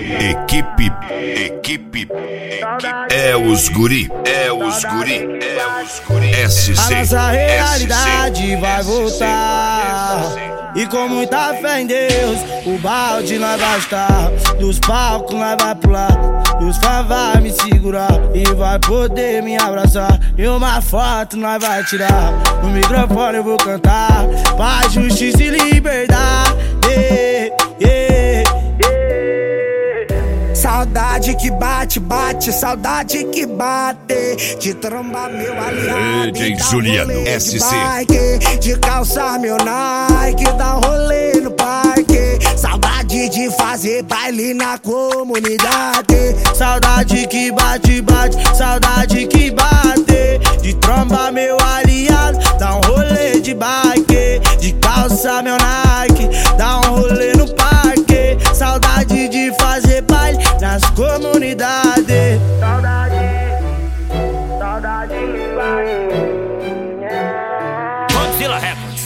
Equipe é os guri, SC. A nossa realidade vai voltar. E com muita fé em Deus, o balde nós vai estar. Dos palcos nós vai pular, e os fãs vai me segurar e vai poder me abraçar. E uma foto nós vai tirar, no microfone eu vou cantar paz, justiça e liberdade. Saudade que bate, saudade que bate. De trombar meu aliado, DJ Juliano, SC. Bike, de calçar meu Nike, dar um rolê no parque. Saudade de fazer baile na comunidade. Saudade que bate, saudade que bate. De trombar meu aliado, dar um rolê de bike. De calçar meu Nike, dar um rolê no parque. Saudade de fazer baile nas comunidades. Saudade que bate. Godzilla Records.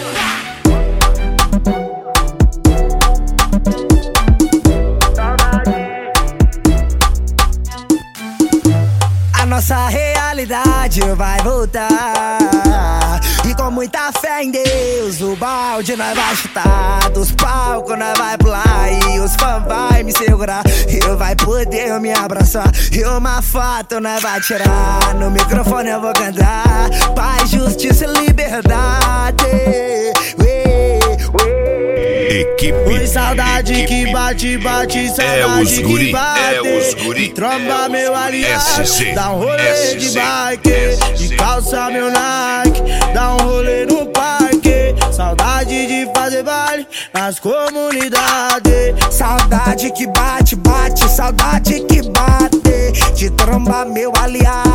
A nossa realidade vai voltar. E com muita fé em Deus, o balde nós vai chutar. Dos palcos nós vai pular, e os fãs vai me segurar e vai poder me abraçar. E uma foto nós vai tirar, no microfone eu vou cantar paz, justiça e liberdade. Oi, saudade que bate, saudade que bate. Tromba meu aliado, SC. dá um rolê de bike. De calça meu Nike, dá um rolê no parque. Saudade de fazer baile nas comunidades. Saudade que bate, saudade que bate. De tromba meu aliado,